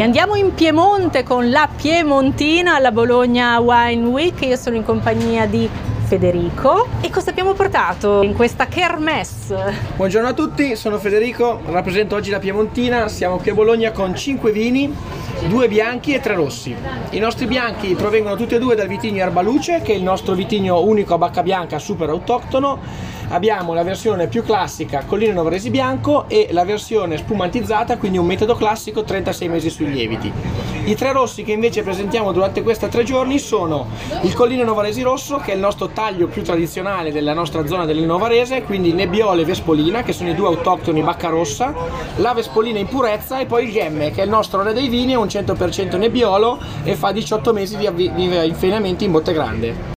Andiamo in Piemonte con la Piemontina alla Bologna Wine Week. Io sono in compagnia di Federico. E cosa abbiamo portato in questa kermesse? Buongiorno a tutti, sono Federico, rappresento oggi la Piemontina. Siamo qui a Bologna con 5 vini, 2 bianchi e 3 rossi. I nostri bianchi provengono tutti e due dal vitigno Erbaluce, che è il nostro vitigno unico a bacca bianca super autoctono. Abbiamo la versione più classica Collino Novaresi bianco e la versione spumantizzata, quindi un metodo classico 36 mesi sui lieviti. I 3 rossi che invece presentiamo durante questi 3 giorni sono il Collino Novaresi rosso, che è il nostro taglio più tradizionale della nostra zona del Novarese, quindi Nebbiolo e Vespolina, che sono i 2 autoctoni bacca rossa, la Vespolina in purezza, e poi il Ghemme, che è il nostro re dei vini, è un 100% Nebbiolo e fa 18 mesi di infainamento in botte grande.